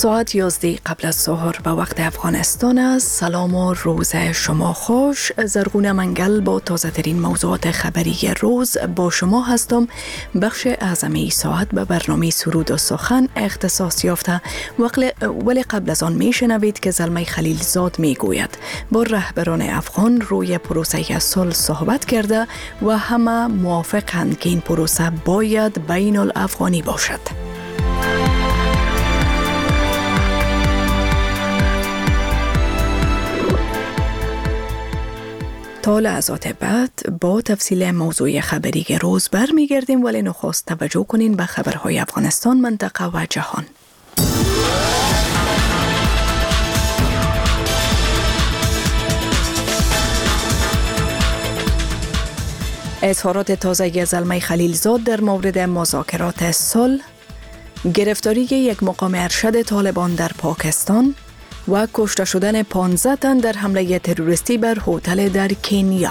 ساعت 11 قبل از ظهر به وقت افغانستان است. سلام و روز شما خوش. زرغون منگل با تازه ترین موضوعات خبری روز با شما هستم. بخش اعظم ای ساعت به برنامه سرود و سخن اختصاص یافته، ولی قبل از آن می شنوید که زلمه خلیلزاد می گوید با رهبران افغان روی پروسه صلح صحبت کرده و همه موافقند که این پروسه باید بین الافغانی باشد. تا لحظات بعد با تفصیل موضوع خبری روز برمیگردیم، ولی نخست توجه کنین به خبرهای افغانستان، منطقه و جهان. اظهارات تازه زلمه خلیلزاد در مورد مذاکرات صلح، گرفتاری یک مقام ارشد طالبان در پاکستان و کشته شدن 15 تن در حمله تروریستی بر هتل در کنیا.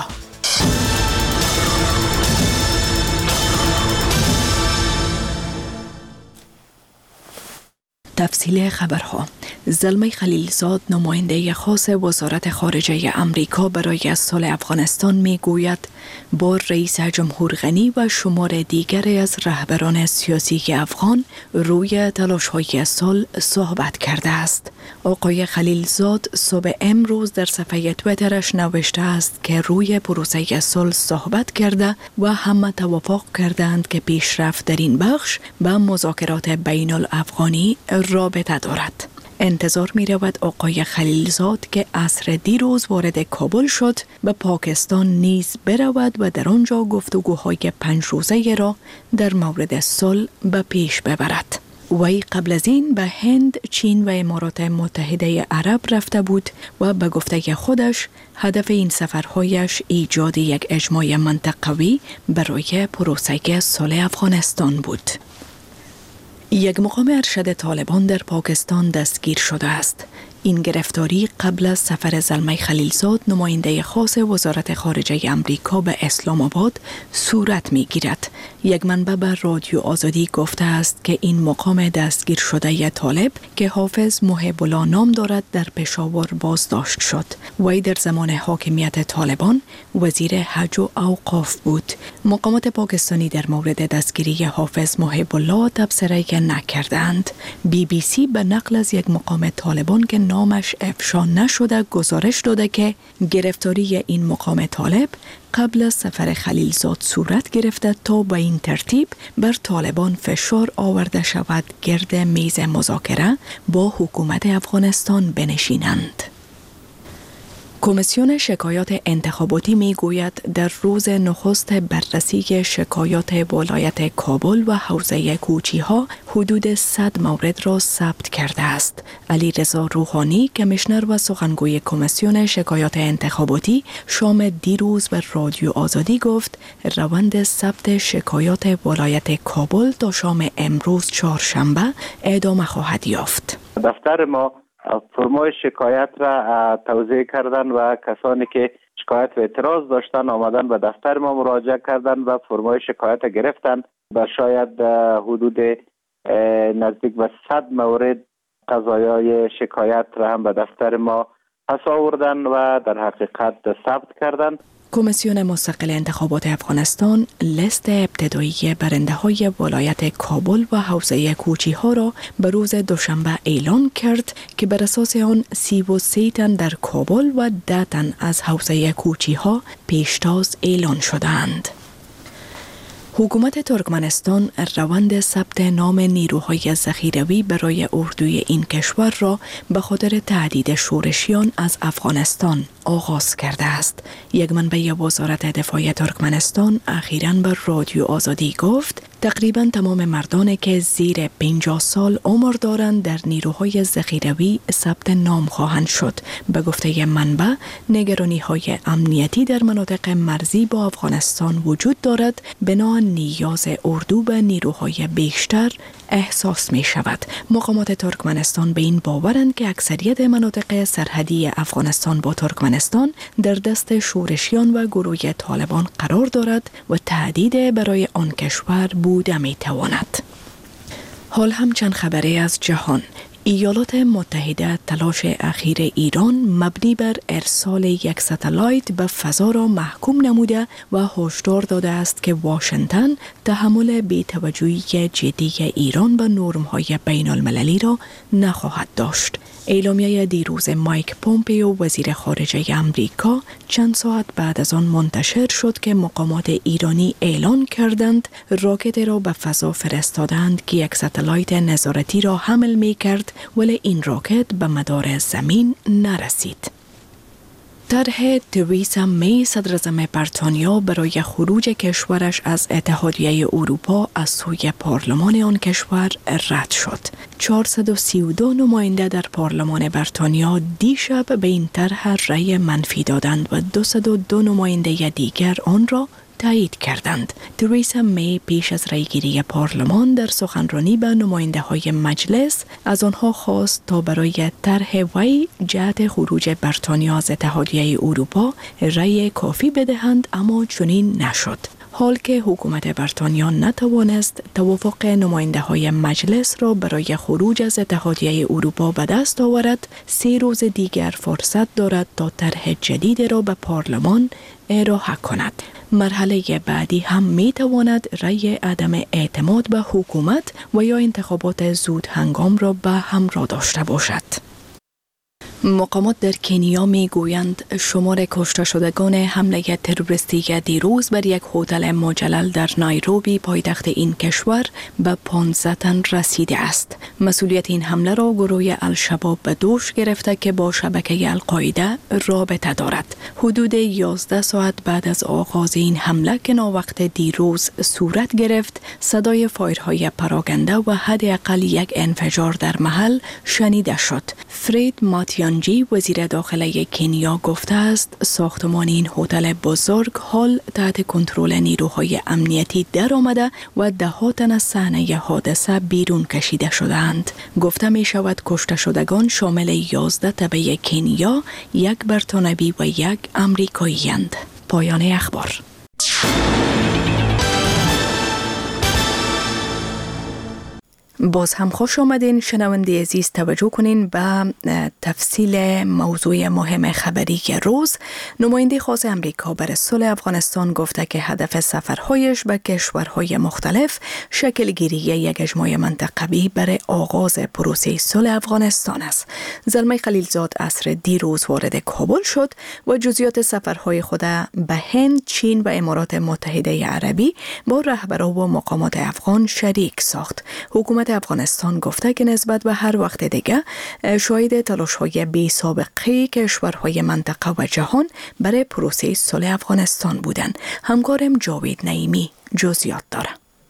تفصیل خبرها. زلمه خلیلزاد، نماینده خاص وزارت خارجه امریکا برای صلح افغانستان، میگوید با رئیس جمهور غنی و شمار دیگری از رهبران سیاسی افغان روی تلاش‌های صلح صحبت کرده است. آقای خلیلزاد صبح امروز در صفحه توییترش نوشته است که روی پروسه صلح صحبت کرده و همه توافق کردند که پیشرفت در این بخش به مذاکرات بین الافغانی رابطه دارد. انتظار می رود آقای خلیلزاد که عصر دیروز وارد کابل شد به پاکستان نیز برود و در آنجا گفتگوهای 5 روزه را در مورد صلح به پیش ببرد. وی قبل از این به هند، چین و امارات متحده عرب رفته بود و به گفته خودش هدف این سفرهایش ایجاد یک اجماع منطقوی برای پروسه صلح افغانستان بود. یک مقام ارشد طالبان در پاکستان دستگیر شده است. این گرفتاری قبل از سفر زلمه خلیلزاد، نماینده خاص وزارت خارجه امریکا به اسلام آباد صورت می گیرد. یک منبع به رادیو آزادی گفته است که این مقام دستگیر شده طالب که حافظ محب الله نام دارد در پشاور بازداشت شد. وی در زمان حاکمیت طالبان وزیر حج و اوقاف بود. مقامات پاکستانی در مورد دستگیری حافظ محب الله تبصره نکردند. BBC به نقل از یک مقام طالبان که نامش افشا نشده گزارش داده که گرفتاری این مقام طالب قبل از سفر خلیلزاد صورت گرفته تا به این ترتیب بر طالبان فشار آورده شود گرد میز مذاکره با حکومت افغانستان بنشینند. کمیسیون شکایات انتخاباتی می گوید در روز نخست بررسی شکایات ولایت کابل و حوزه کوچی ها حدود 100 مورد را ثبت کرده است. علیرضا روحانی، کمیشنر و سخنگوی کمیسیون شکایات انتخاباتی، شام دیروز به رادیو آزادی گفت روند ثبت شکایات ولایت کابل تا شام امروز چهارشنبه ادامه خواهد یافت. دفتر ما فرمای شکایت را توزیع کردن و کسانی که شکایت و اعتراض داشتن آمدن به دفتر ما مراجعه کردن و فرمای شکایت گرفتن و شاید حدود نزدیک به 100 مورد قضایای شکایت را هم به دفتر ما پس آوردن و در حقیقت ثبت کردن. کمیسیون مستقل انتخابات افغانستان لیست ابتدایی برنده‌های ولایت کابل و حوزه کوچی ها را به روز دوشنبه اعلان کرد که بر اساس آن 33 تن در کابل و 10 تن از حوزه کوچی ها پیشتاز اعلان شدند. حکومت ترکمنستان روند ثبت نام نیروهای ذخیروی برای اردوی این کشور را به خاطر تهدید شورشیان از افغانستان آغاز کرده است. یک منبع وزارت دفاع ترکمنستان اخیراً به رادیو آزادی گفت تقریباً تمام مردانی که زیر 50 سال عمر دارند در نیروهای ذخیروی ثبت نام خواهند شد. به گفته منبع، نگرانی‌های امنیتی در مناطق مرزی با افغانستان وجود دارد، بنا نیاز اردو به نیروهای بیشتر احساس می شود. مقامات ترکمنستان به این باورند که اکثریت مناطق سرحدی افغانستان با ترکمنستان در دست شورشیان و گروه طالبان قرار دارد و تهدید برای آن کشور بوده می تواند. حال هم چند خبری از جهان. ایالات متحده تلاش اخیر ایران مبنی بر ارسال یک ستلایت به فضا را محکوم نموده و هشدار داده است که واشنگتن تحمل بی‌توجهی جدی ایران به نرم‌های بین‌المللی را نخواهد داشت. اعلامیه دیروز مایک پومپیو وزیر خارجه امریکا چند ساعت بعد از آن منتشر شد که مقامات ایرانی اعلان کردند راکت را به فضا فرستادند که یک ستلایت نظارتی را حمل می کرد، ولی این راکت به مدار زمین نرسید. طرح تریسا می صدراعظم بریتانیا برای خروج کشورش از اتحادیه اروپا از سوی پارلمان آن کشور رد شد. 432 نماینده در پارلمان بریتانیا دیشب به این طرح رأی منفی دادند و 202 نماینده دیگر آن را تایید کردند. تریسا می پیش از رأیگیری پارلمان در سخنرانی به نماینده های مجلس از آنها خواست تا برای طرح وی جهت خروج بریتانیا از اتحادیه اروپا رأی کافی بدهند، اما چنین نشد. حال که حکومت بریتانیا نتوانست توافق نماینده های مجلس را برای خروج از اتحادیه اروپا به دست آورد، 3 روز دیگر فرصت دارد تا طرح جدید را به پارلمان ارائه کند. مرحله بعدی هم می تواند رأی عدم اعتماد به حکومت و یا انتخابات زود هنگام را به همراه داشته باشد. مقامات در کنیا می گویند شمار کشته شدگان حمله تروریستی دیروز بر یک هتل مجلل در نایروبی پایتخت این کشور به 15 تن رسیده است. مسئولیت این حمله را گروه الشباب به دوش گرفته که با شبکه القاعده رابطه دارد. حدود 11 ساعت بعد از آغاز این حمله که ناوقت دیروز صورت گرفت، صدای فایرهای پراکنده و حداقل یک انفجار در محل شنیده شد. فرید ماتیانجی وزیر داخله کنیا گفته است ساختمان این هتل بزرگ حال تحت کنترل نیروهای امنیتی در آمده و 10 تن از صحنه حادثه بیرون کشیده شدند. گفته می شود کشته شدگان شامل 11 تبع کنیا، 1 بریتانوی و 1 امریکایی اند. پایان اخبار. باز هم خوش آمدین شنونده عزیز. توجه کنین به تفصیل موضوع مهم خبری که روز. نماینده خاص امریکا برای صلح افغانستان گفته که هدف سفرهایش به کشورهای مختلف شکل گیری یک اجماع منطقوی برای آغاز پروسه صلح افغانستان است. زلمه خلیلزاد عصر دیروز وارد کابل شد و جزئیات سفرهای خود به هند، چین و امارات متحده عربی با رهبران و مقامات افغان شریک ساخت. حکومت افغانستان گفته که نسبت به هر وقت دیگه شاهد تلاش‌های بی سابقه کشورهای منطقه و جهان برای پروسه صلح افغانستان بودند. همکارم جاوید نعیمی جزئیات داره.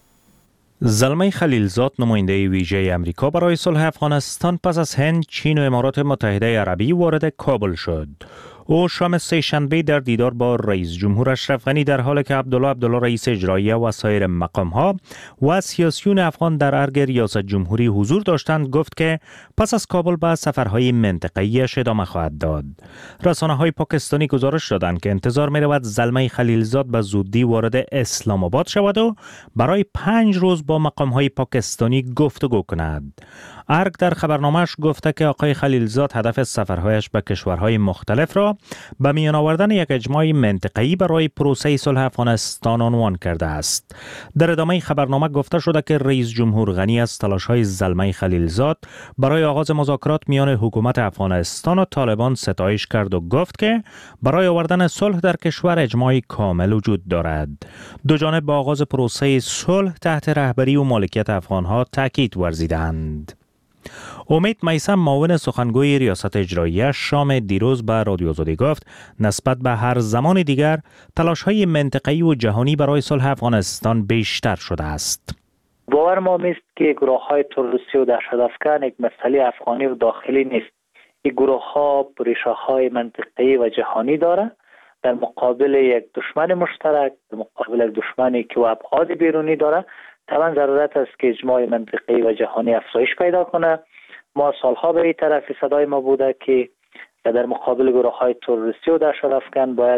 زلمه خلیلزاد نماینده ویژه امریکا برای صلح افغانستان پس از هند، چین و امارات متحده عربی وارد کابل شد. او شام سه‌شنبه در دیدار با رئیس جمهور اشرف غنی در حالی که عبدالله رئیس اجراییه و سایر مقام‌ها و سیاسیون افغان در ارگ ریاست جمهوری حضور داشتند گفت که پس از کابل به سفرهای منطقه‌ای ادامه خواهد داد. رسانه‌های پاکستانی گزارش دادند که انتظار می‌رود زلمه خلیلزاد به زودی وارد اسلام آباد شود و برای 5 روز با مقام‌های پاکستانی گفتگو کند. ارگ در خبرنامه‌اش گفته که آقای خلیلزاد هدف سفرهایش به کشورهای مختلف را به میان آوردن یک اجماع منطقه‌ای برای پروسه صلح افغانستان عنوان کرده است. در ادامه خبرنامه گفته شده که رئیس جمهور غنی از تلاش‌های زلمه خلیلزاد برای آغاز مذاکرات میان حکومت افغانستان و طالبان ستایش کرد و گفت که برای آوردن صلح در کشور اجماع کامل وجود دارد. دو جانب به آغاز پروسه صلح تحت رهبری و مالکیت افغان‌ها تاکید ورزیدند. امید میثم معاون سخنگوی ریاست اجراییه شام دیروز به رادیو آزادی گفت نسبت به هر زمان دیگر تلاش‌های منطقه‌ای و جهانی برای صلح افغانستان بیشتر شده است. باور ما است که گروه‌های تروریستی و دهشت‌افکن یک مسئله افغانی و داخلی نیست. این گروه‌ها ریشه‌های منطقه‌ای و جهانی دارند در مقابل یک دشمن مشترک، در مقابل یک دشمنی که ابعاد بیرونی داره. طبعا ضرورت است که اجماع منطقه‌ای و جهانی افزایش پیدا کنه. ما سالها به این طرف صدای ما بوده که در مقابل گروه‌های تروریستی و دهشت‌افکن باید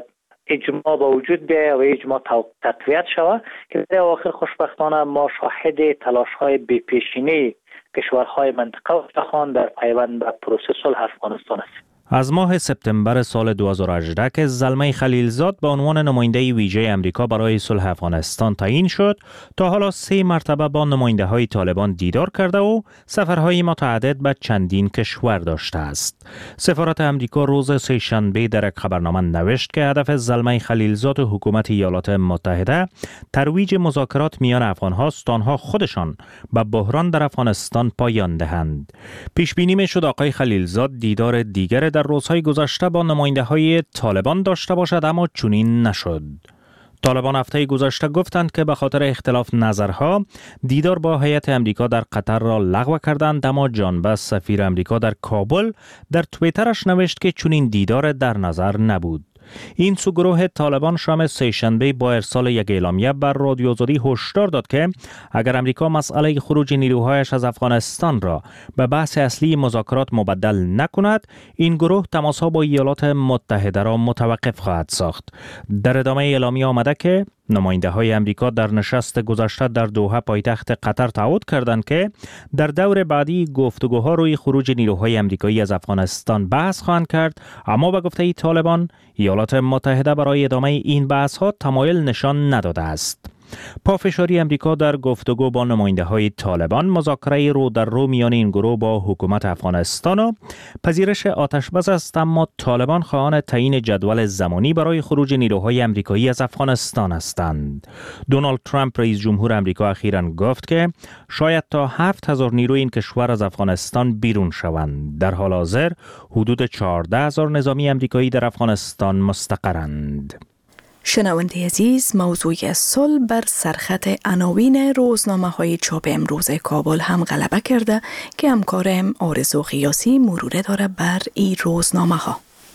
اجماع با وجود بیاید و اجماع تقویت شود که در آخر خوشبختانه ما شاهد تلاش‌های بی‌پیشینه کشورهای منطقه و جهان در پیوند به پروسه صلح افغانستان است. از ماه سپتامبر سال 2018 که زلمه خلیلزاد به عنوان نماینده ویژه امریکا برای صلح افغانستان تعیین شد تا حالا 3 مرتبه با نماینده های طالبان دیدار کرده و سفرهای متعدد به چندین کشور داشته است. سفارت امریکا روز سه‌شنبه در یک خبرنامه نوشت که هدف زلمه خلیلزاد و حکومت ایالات متحده ترویج مذاکرات میان افغان هاست تا آنها خودشان به بحران در افغانستان پایان دهند. پیش بینی می‌شد آقای خلیلزاد دیدار دیگر در روزهای گذشته با نماینده های طالبان داشته باشد، اما چنین نشد. طالبان هفته گذشته گفتند که به خاطر اختلاف نظرها دیدار با هیئت امریکا در قطر را لغو کردند، اما جان بس سفیر امریکا در کابل در توییترش نوشت که چنین دیدار در نظر نبود. این سو گروه طالبان شام سه‌شنبه با ارسال یک اعلامیه بر رادیوزدی هشدار داد که اگر امریکا مسئله خروج نیروهایش از افغانستان را به بحث اصلی مذاکرات مبدل نکند، این گروه تماسها با ایالات متحده را متوقف خواهد ساخت. در ادامه اعلامیه آمده که نماینده های امریکا در نشست گذشته در دوحه پایتخت قطر تعهد کردند که در دور بعدی گفتگوها روی خروج نیروهای امریکایی از افغانستان بحث خواهند کرد، اما به گفته طالبان ایالات متحده برای ادامه این بحث ها تمایل نشان نداده است. پافشاری امریکا در گفتگو با نماینده های طالبان، مذاکره رو در رو میان این گروه با حکومت افغانستان و پذیرش آتشبس است، اما طالبان خواهان تعیین جدول زمانی برای خروج نیروهای امریکایی از افغانستان هستند. دونالد ترامپ رئیس جمهور امریکا اخیراً گفت که شاید تا 7000 نیروی این کشور از افغانستان بیرون شوند. در حال حاضر حدود 14000 نظامی امریکایی در افغانستان مستقرند. شنونده عزیز، موضوع صلح بر سرخط عناوین روزنامه های چاپ امروز کابل هم غلبه کرده که همکارم آرزو قیاسی مروره داره بر این روزنامه ها.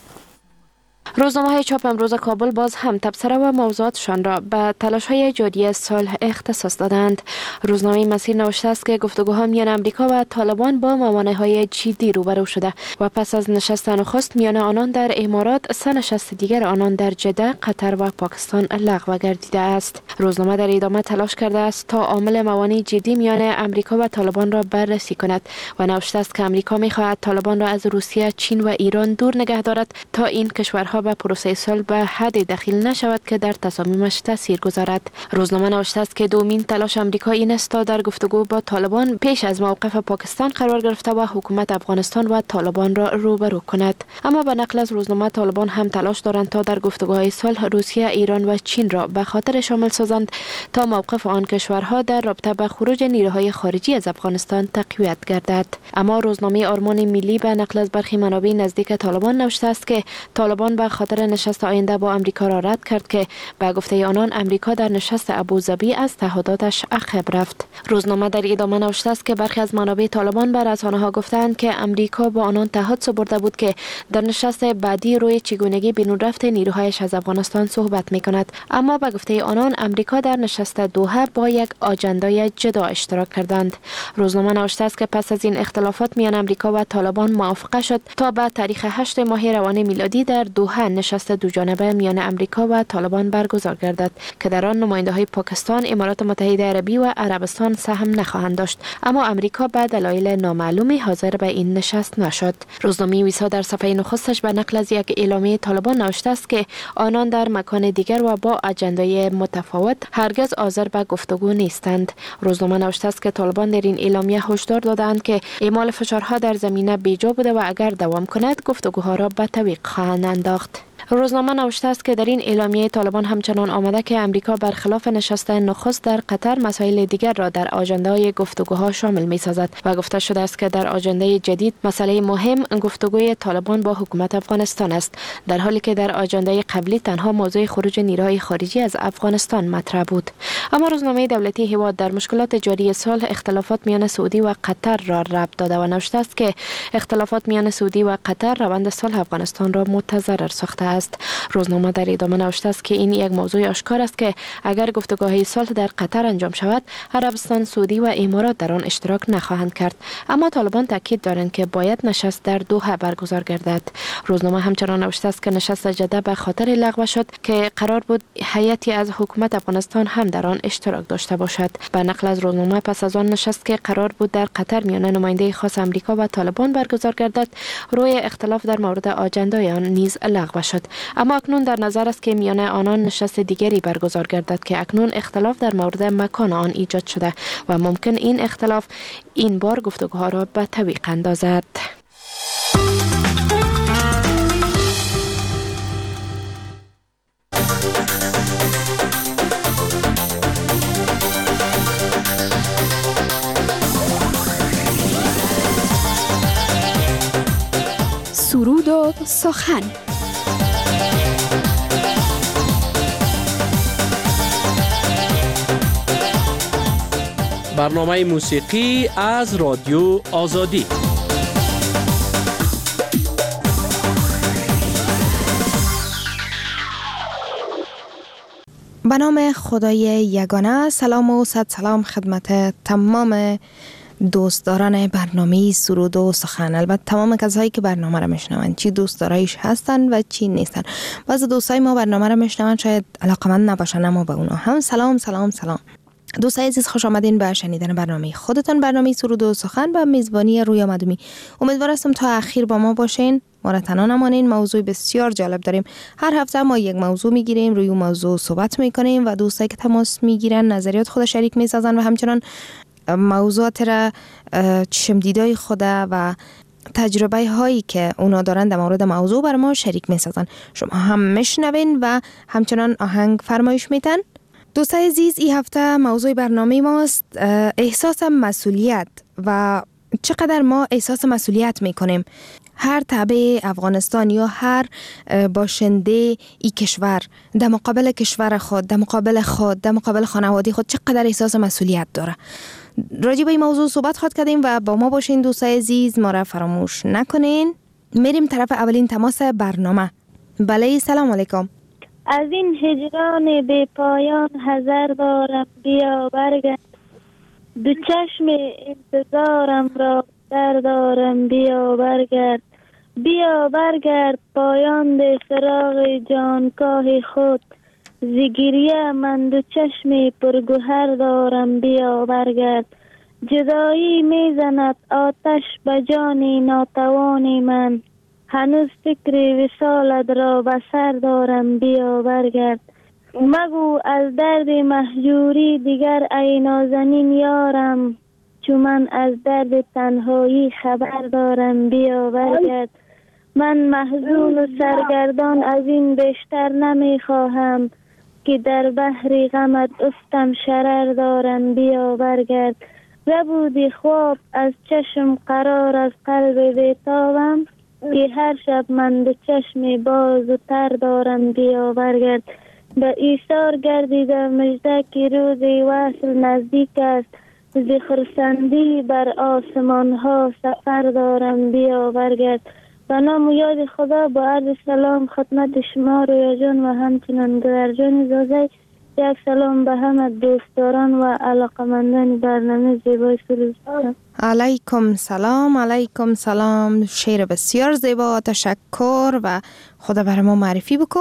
روزنامه‌های چاپ امروز کابل باز هم تبصره و موضوعاتشان را به تلاش‌های جاری صلح اختصاص دادند. روزنامه مسیر نوشته است که گفتگوها میان امریکا و طالبان با موانع‌های جدی روبرو شده و پس از نشست نخست میان آنان در امارات، سه نشست دیگر آنان در جده، قطر و پاکستان لغو گردیده است. روزنامه در ادامه تلاش کرده است تا عامل موانع جدی میان امریکا و طالبان را بررسی کند و نوشته است که امریکا می‌خواهد طالبان را از روسیه، چین و ایران دور نگه دارد تا این کشورها به پروسه صلح به حد دخیل نشود که در تصامیمش تاثیر گذارد. روزنامه نوشته است که دومین تلاش امریکا این است تا در گفتگو با طالبان پیش از موقف پاکستان قرار گرفته و حکومت افغانستان و طالبان را روبرو کند. اما به نقل از روزنامه طالبان هم تلاش دارند تا در گفتگوهای صلح روسیه، ایران و چین را به خاطر شامل سازند تا موقف آن کشورها در رابطه با خروج نیروهای خارجی از افغانستان تقویت گردد. اما روزنامه آرمان ملی به نقل از برخی منابع نزدیک طالبان نوشته است که طالبان به خاطر نشست آینده با امریکا را رد کرد که به گفته آنان امریکا در نشست ابوظبی از تعهداتش عقب رفت. روزنامه در ادامه نوشته است که برخی از منابع طالبان به رسانه‌ها گفتند که امریکا با آنان تعهد سپرده بود که در نشست بعدی روی چگونگی بیرون رفت نیروهایش از افغانستان صحبت می‌کند، اما به گفته آنان امریکا در نشست دوحه با یک آجندای جدا اشتراک کردند. روزنامه نوشته است که پس از این اختلافات میان امریکا و طالبان موافقه شد تا به تاریخ 8 ماه روان میلادی در دوحه نشست دوجانبه میان امریکا و طالبان برگزار گردد که در آن نماینده‌های پاکستان، امارات متحده عربی و عربستان سهم نخواهند داشت، اما امریکا به دلایل نامعلومی حاضر به این نشست نشد. روزنامه ویسا در صفحه نخستش به نقل از یک اعلامیه طالبان نوشته است که آنان در مکان دیگر و با اجندای متفاوت هرگز حاضر به گفتگو نیستند. روزنامه نوشته است که طالبان در این اعلامیه هشدار دادند که اعمال فشارها در زمینه بیجا بوده و اگر دوام کند گفتگوها را به تعویق خواهند انداخت. روزنامه نوشته است که در این اعلامیه طالبان همچنان آمده که امریکا برخلاف نشست نخست در قطر مسائل دیگر را در آژانده‌های گفتگوها شامل می‌سازد و گفته شده است که در آژانده جدید مسئله مهم گفتگوی طالبان با حکومت افغانستان است، در حالی که در آژانده قبلی تنها موضوع خروج نیروهای خارجی از افغانستان مطرح بود. اما روزنامه دولتی هیواد در مشکلات جاری صلح اختلافات میان سعودی و قطر را ربط داده و نوشته است که اختلافات میان سعودی و قطر روند صلح افغانستان را متضرر ساخته است. روزنامه در ادامه نوشته است که این یک موضوع آشکار است که اگر گفتگوهای صلح در قطر انجام شود، عربستان سعودی و امارات در آن اشتراک نخواهند کرد. اما طالبان تاکید دارند که باید نشست در دوحه برگزار گردد. روزنامه همچنان نوشته است که نشست جده به خاطر لغو شد که قرار بود هیئتی از حکومت افغانستان هم در آن اشتراک داشته باشد. به نقل از روزنامه پس از آن نشست که قرار بود در قطر میان نماینده خاص آمریکا و طالبان برگزار گردد، روی اختلاف در مورد آجندای آن نیز لغو شد. اما اکنون در نظر است که میان آنان نشست دیگری برگزار گردد که اکنون اختلاف در مورد مکان آن ایجاد شده و ممکن این اختلاف این بار گفتگوها را به تعویق اندازد. سرود و سخن. برنامه موسیقی از رادیو آزادی. به نام خدای یگانه. سلام و صد سلام خدمت تمام دوستداران برنامه سرود و سخن. البته تمام کسایی که برنامه را میشنوند، چی دوستدارایش هستن و چی نیستن. بعضی دوستای ما برنامه را میشنوند شاید علاقمند نباشن، اما به اونا هم سلام سلام سلام. دوستای عزیز، خوش آمدین به شنیدن برنامه خودتان، برنامه سرود و سخن با میزبانی رویا مدومی. امید هستم تا اخیر با ما باشین، ما را تنها نمانین. موضوع بسیار جالب داریم. هر هفته ما یک موضوع میگیریم، روی موضوع صحبت میکنیم و دوستایی که تماس میگیرن نظریات خود شریک میسازن و همچنان موضوعات را چشم دیدای خود و تجربه هایی که اونا دارن در مورد موضوع بر ما شریک میسازن. شما هم میشنوین و همچنان آهنگ فرمایش میتن. دوستای عزیز، این هفته موضوع برنامه ماست احساس مسئولیت و چقدر ما احساس مسئولیت میکنیم. هر تبع افغانستان یا هر باشنده ای کشور در مقابل کشور خود، در مقابل خود، در مقابل خانواده خود چقدر احساس مسئولیت داره. راجع به این موضوع صحبت خواهد کردیم و با ما باشین دوستای عزیز، ما را فراموش نکنین. میریم طرف اولین تماس برنامه. بله، سلام علیکم. از این هجران بی پایان حذر دارم، بیا برگرد. دو چشم انتظارم را در دارم، بیا برگرد. بیا برگرد پایان ده فراغ جانکاه خود. زگیریه من دو چشم پرگوهر دارم، بیا برگرد. جدایی میزند آتش به جان ناتوان من. هنوز فکر وصالت را به سر دارم، بیا برگرد. مگو از درد مهجوری دیگر ای نازنین یارم. چون من از درد تنهایی خبر دارم، بیا برگرد. من محزون و سرگردان از این بیشتر نمیخواهم که در بحر غمت افتم شرر دارم، بیا برگرد. ربودی خواب از چشم قرار از قلب بیتابم که هر شب من به چشم باز و تر دارم، بیا برگرد. به ایثار گردیده مژده که روز وصل نزدیک است. ز خرسندی بر آسمان ها سفر دارم، بیا برگرد. به نام و یاد خدا با عرض سلام خدمت شما رویا جان و همچنان گوهر جان زازی. یک سلام به همه دوستداران و علاقمندان برنامه زیبای سرود. علیکم سلام. علیکم سلام. شعر بسیار زیبا، تشکر و خدا برای ما معرفی بکن.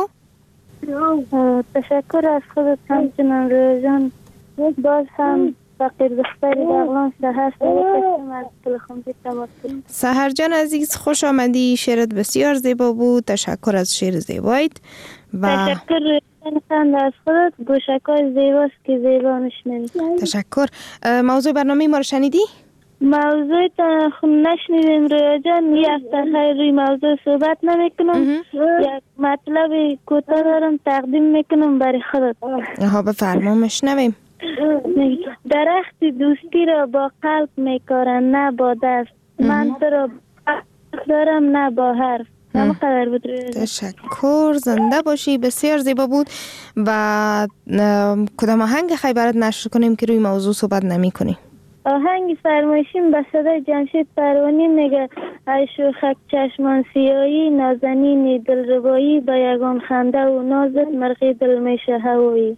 تشکر از خودت همچنان رویا جان. باز هم فقیر دختری بغلان سهر از تلخمزی تماس کنیم. سهر جان عزیز، خوش آمدی. شعرت بسیار زیبا بود. تشکر از شعر زیبایت و تشکر از خودت. گوشکای زیباست که زیبا میشنوی. تشکر. موضوع برنامه ما رو شنیدی؟ موضوع تا نشنیدیم رویا جان. یک تخیر روی موضوع صحبت نمیکنم. یک مطلب کوتاه دارم تقدیم میکنم برای خودت. بفرما، مشنویم. درخت دوستی را با قلب میکارن نه با دست. من تو را دارم نه با حرف. همقدر بود. تشکر، زنده باشی. بسیار زیبا بود. و کدام آهنگ خیلی برات نشر کنیم که روی موضوع صحبت نمی کنی؟ آهنگ فرمایشیم به صدای جمشید پروانی میگه ای شوخک چشمان سیایی نازنین دلربایی با یگان خنده و نازت مرغی دل میشه هوایی.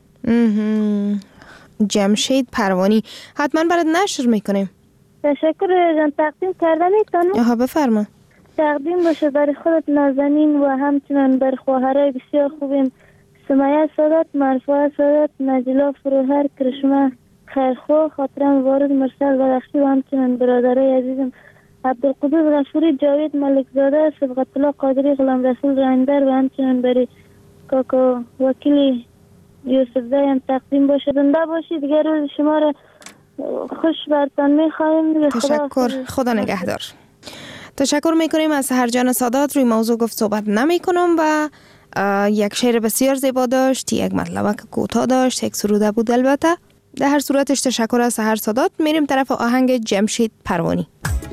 جمشید پروانی حتما برات نشر میکنیم. تشکر جان. تقدیم کرده میتونم؟ آها بفرما. تقدیم باشه برای خودت نازنین و همچنان بر خواهرای بسیار خوبیم سمیه سادات، مرفوعه سادات، نجلا فروهر، کرشمه خیرخواه، خاطرم وارد مرسل بدخشی و همچنان برادرای عزیزم عبدالقدوس غفوری، جاوید ملکزاده، صبغت الله قادری، غلام رسول رندر و همچنان برای کاکا وکیلی یوسف زایم تقدیم باشه. زنده باشید. دیگر روز شما را خوش برتان میخواهیم. تشکر. خدا نگهدار. تشکر میکنیم از سحرجان سادات. روی موضوع گفت صحبت نمی کنم و یک شعر بسیار زیبا داشت، یک مطلبه که کوتاه داشت، یک سروده بود. البته در هر صورتش تشکر از سحر سادات. میریم طرف آهنگ جمشید پروانی.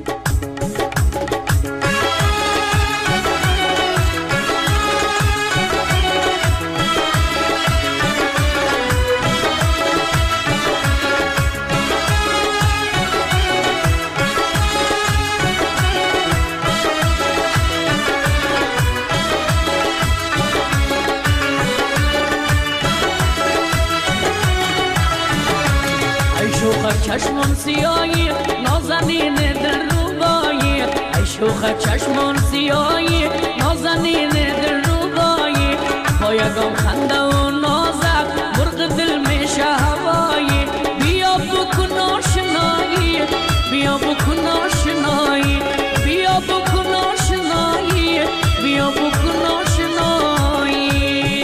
چشمون سیایی نازنین دلربایی ای شوخ چشمون سیایی نازنین دلربایی با یگان خنده و نازک مرغ دل میشه هوایی بیا بکن آشنایی بیا بکن آشنایی بیا بکن آشنایی بیا بکن آشنایی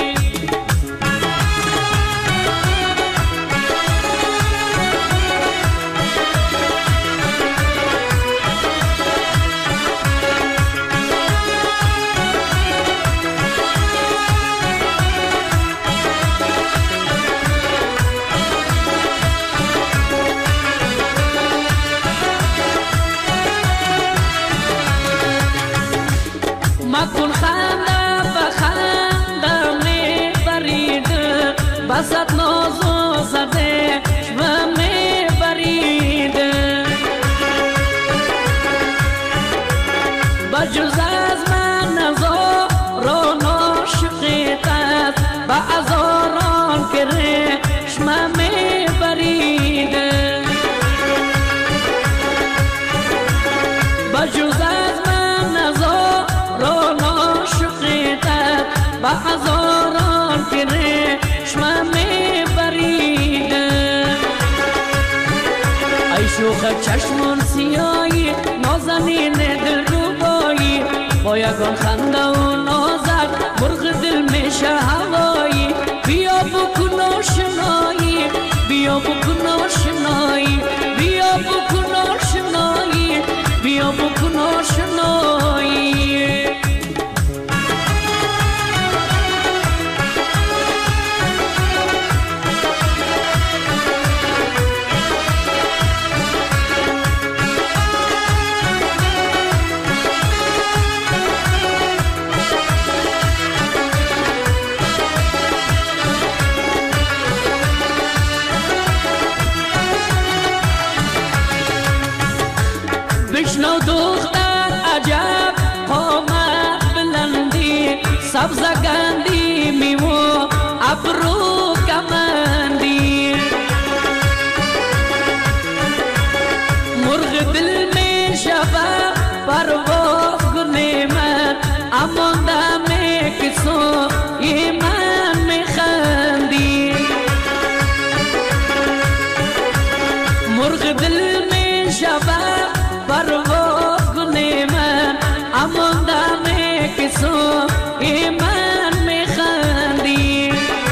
مکن خنده بخنده می برید بسط نازو زده و می برید بجز از من نزاران عاشقیتت به ازاران کرشمه می برید بجز از من نزاران عاشقیتت به ازاران کرشمه می برید ای شوخ چشمون سیایی نازنین دلربایی با یگان خنده و نازک مرغ دل میشه هوایی بیا بکن آشنایی بیا بکن آشنایی بیا بکن آشنایی بیا بکن آشنایی بشنو دختر عجب قامت بلندی سبز گندی میوه ابرو کمندی مرغ دل می شود پرواز کنه من اما دم کسو من میخندی مرغ دل می شود پرواز کنه من اما دم کسو من میخندی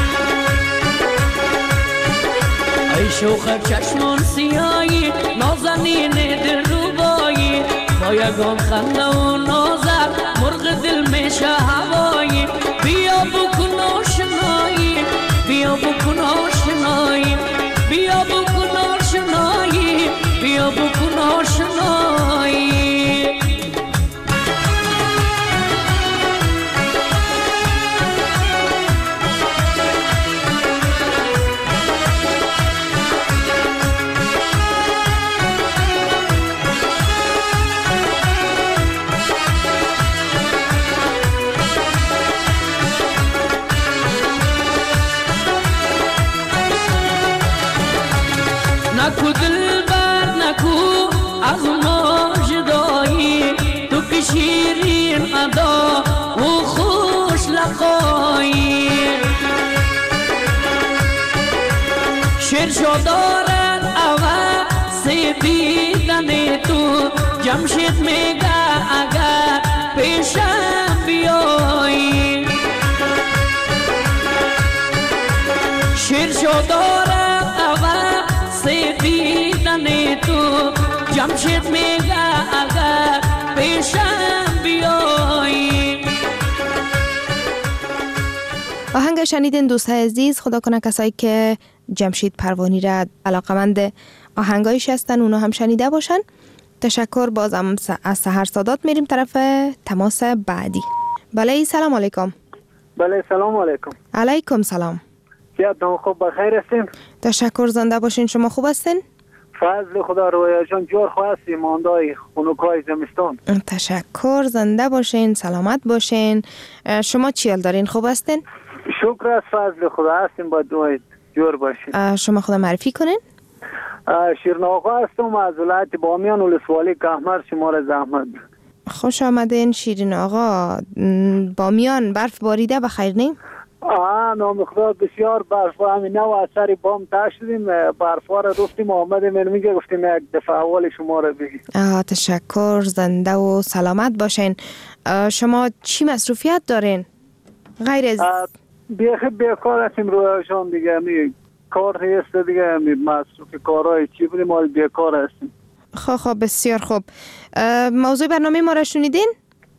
ای شوخ چشمون سیایی نازنین دلربایی با یگان خنده و نازک مرغ دل میشه هوایی بیا بکن آشنایی بیا بکن آشنایی بیا بکن آشنایی بیا بکن آشنایی نکو دل بر نکو از ما جدایی، تو که شیرین ادا و خوش لقایی. شیر شو دارد عوض دیدن تو، جمشید میگه اگر پیشم بیایی. شیر شو دارد عوض دیدن تو، جمشید میگه اگر پیشم بیایی. آهنگ شنیدین دوستای عزیز. خدا کنه کسایی که جمشید پروانی را علاقمند آهنگایش هستن اونا هم شنیده باشن. تشکر. بازم از سحر سادات میریم طرف تماس بعدی. بله سلام علیکم. بله سلام علیکم. علیکم سلام. یادتون خوب بخیر هستین؟ تشکر. زنده باشین. شما خوب هستین؟ فضل خدا رویا جان جور خواستی ماندای خونوکای زمستان. تشکر. زنده باشین، سلامت باشین. شما چی حال دارین؟ خوب هستین؟ شکر از فضل خدا هستیم، با دوای جور باشین. شما خدا معرفی کنین. شیرین آقا هستم از ولایت بامیان ولسوالی کهمر شماره زحمت. خوش آمدین شیرین آقا. بامیان برف باریده بخیر نیم؟ نام خدا بسیار برف همین نو از سری بام تشدیم، برف ها را رفتیم آمدیم میگه گفتیم یک دفعه اول شما را بگیم. تشکر. زنده و سلامت باشین. شما چی مصروفیت دارین؟ غیر از بیکار هستیم رویشان دیگه، کار هست دیگه، مصروف کارهای چی بودیم حال بیکار هستیم. خب بسیار خوب. موضوع برنامه ما را شنیدین؟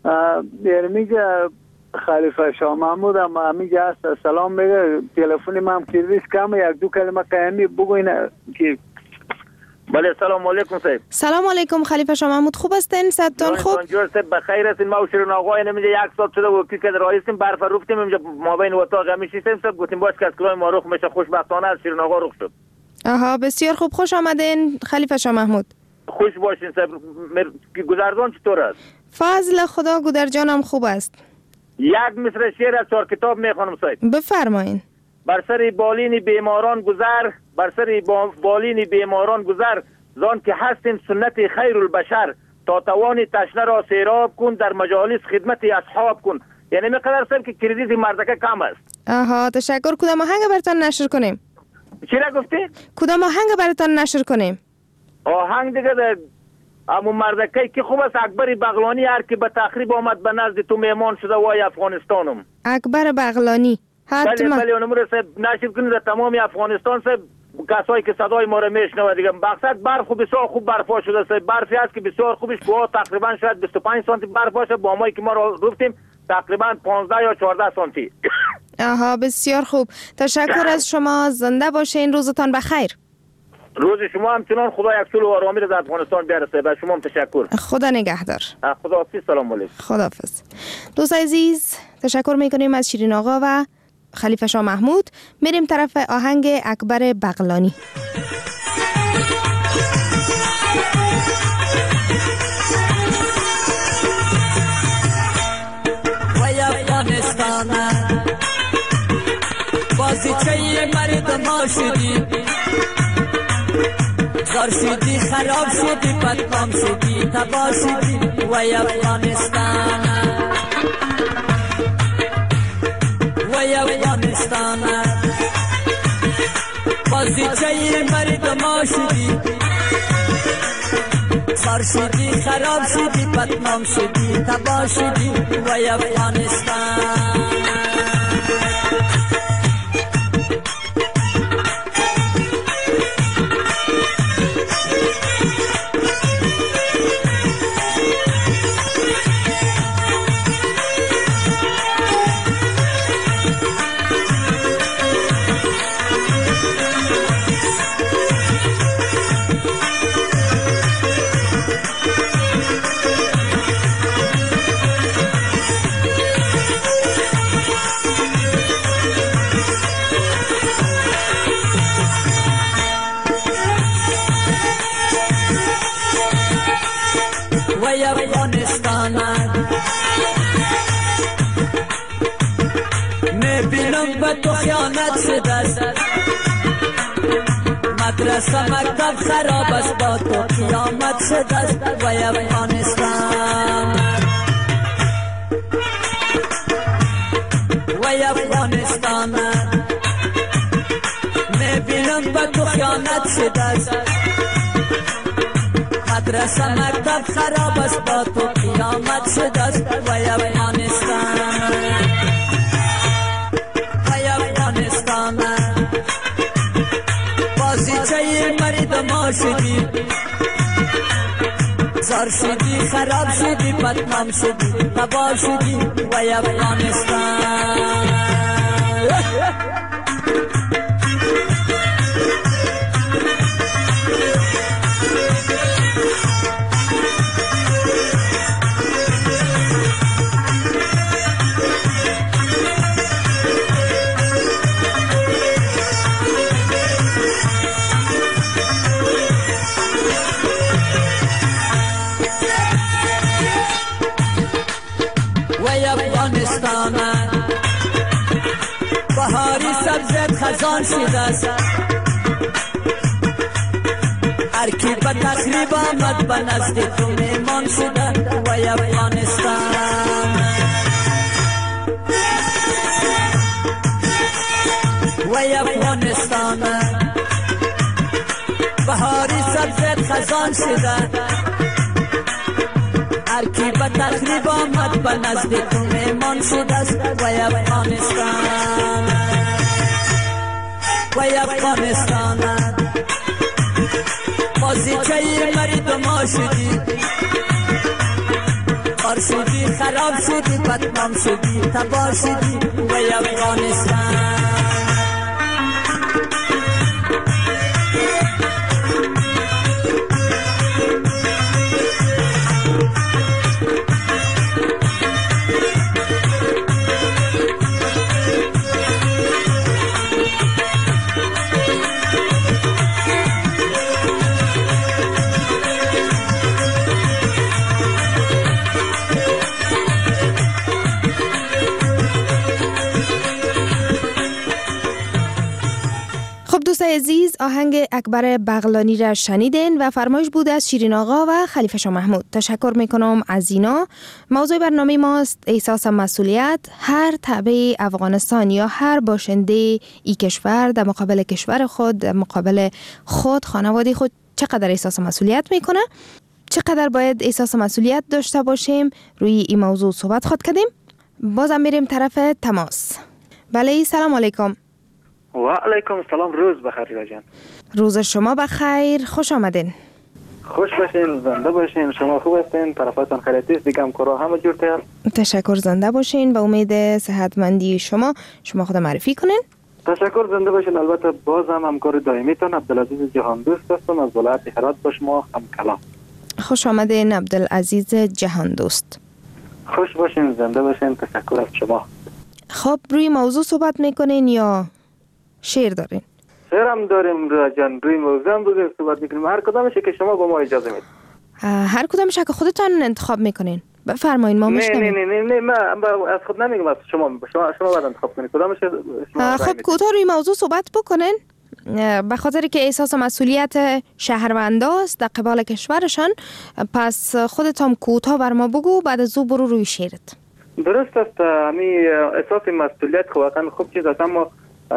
میگه خلیفه شاه محمود هم میگه هست سلام میگه تلفنی من کردیش کم یک دو کلمه قیمی بگوین که. بله سلام علیکم صاحب. سلام علیکم خلیفه شاه محمود. خوب هستین؟ صدتون خوب؟ جور صاحب بخیر هستین. ما و شیرین آقای نمیگه یک ساعت شده و کی که رایستیم برف رفتیم اینجا ما بین اتاق همیشیستیم صاحب گفتیم باش که از کلای ما رخ میشه خوشبختانه از شیرین آقا رخ شد. بسیار خوب. خوش آمدین خلیفه شاه محمود. خوش باشین صاحب. گذردان چطور است؟ فضل خدا گودرجانم خوب است. یک مصر شعر از 4 کتاب میخوانم صاحب. بفرمایین. بر سر بالین بیماران گذر، بر سر بالین بیماران گذر، زان که هستین سنت خیر البشر، تا توانی تشنه را سیراب کن، در مجالس خدمت اصحاب کن. یعنی میقدر صاحب که کردیت مردکه کم است. تشکر. کدام آهنگ براتون نشر کنیم؟ چی را گفتی؟ کدام آهنگ براتون نشر کنیم؟ آهنگ دیگه امو مردکی که خوب است اکبر بغلانی هر که به تخریب آمد به نزد تو میمان شده وای افغانستانم. اکبر بغلانی حتما. بله اونم رو نشر کنید در تمام افغانستان صاحب کسایی که صدای ما رو میشنوه دیگه. مقصد برف بسیار خوب برفا شده صاحب. برفی است که بسیار خوبش با تقریبا شاید 25 سانتی برف باشه، با مایی که ما رو رفتیم تقریبا 15 یا 14 سانتی. بسیار خوب. تشکر از شما. زنده باشین. روزتان بخیر. روز شما همچنان خدا یک صلح و آرامی را در افغانستان بیارسه. به شما هم تشکر. خدا نگهدار. خداحافظ. سلام علیکم. خداحافظ. دوست عزیز تشکر میکنیم از شیرین آقا و خلیفه شاه محمود. میریم طرف آهنگ اکبر بغلانی. وای افغانستان بازیچه مردم شدی، زار شدی خراب شدی بدنام شدی تباه شدی. وای افغانستان وای افغانستان بازیچه مردم شدی، زار شدی خراب شدی بدنام شدی تباه شدی. وای افغانستان میبینم به تو خیانت شده است، مدرسه مکتب خراب است با تو قیامت شده است وای افغانستان وای افغانستان میبینم با تو خیانت شده است مدرسه مکتب خراب است با تو قیامت شده است وای افغانستان وای افغانستان بازیچه مرد ما شدی زار شدی خراب شدی بدنام شدی تباه شدی وای افغانستان بهاری سبزت خزان شده است هر کی به تخریب آمد به نزد تو میمان شده وای افغانستان وای افغانستان بهاری سبزت خزان شده هر کی به تخریب آمد به نزد تو میمان شده است وای افغانستان وای افغانستان بازیچه مرد ما شدی خار شدی خراب شدی بدنام شدی تباه شدی وای افغانستان دوستای عزیز، آهنگ اکبر بغلانی را شنیدین و فرمایش بود از شیرین آقا و خلیفه شاه محمود. تشکر میکنم از اینا. موضوع برنامه ماست احساس مسئولیت. هر تبع افغانستان یا هر باشنده ای کشور در مقابل کشور خود، در مقابل خود، خانواده خود چقدر احساس مسئولیت میکنه، چقدر باید احساس مسئولیت داشته باشیم، روی این موضوع صحبت خود کردیم. بازم میریم طرف تماس. بله، سلام علیکم. و علیکم السلام. روز بخیر ریلا جان. روز شما بخیر، خوش آمدین. خوش باشین، زنده باشین. شما خوب هستین؟ طرفاتون خیلیت است دیگه، همکارا همه جور تیار. تشکر، زنده باشین. به امید صحتمندی شما خود معرفی کنین. تشکر، زنده باشین. البته باز هم همکار دائمیتون عبدالعزیز جهان دوست هستم از ولایت هرات با شما همکلام. خوش آمدین عبدالعزیز جهان دوست. خوش باشین، زنده باشین. تشکر از شما. خب روی موضوع صحبت میکنین یا شعر دارین؟ شعر هم داریم ریلا جان. روی موضوع هم بودیم صحبت میکنیم. هر کدامشه که شما با ما اجازه میدید. هر کدامش که خودتان انتخاب میکنین بفرمایید، ما میشنویم. نه من از خود نمیگم، از شما باید انتخاب کنید کدامش. خب کوتاه روی موضوع صحبت بکنین، به خاطر که احساس مسئولیت شهرونداست در قبال کشورشان. پس خودتان کوتاه بر ما بگو، بعد از او برو روی شعرت. درست است. همین احساس مسئولیت واقعا خوب چیز است، اما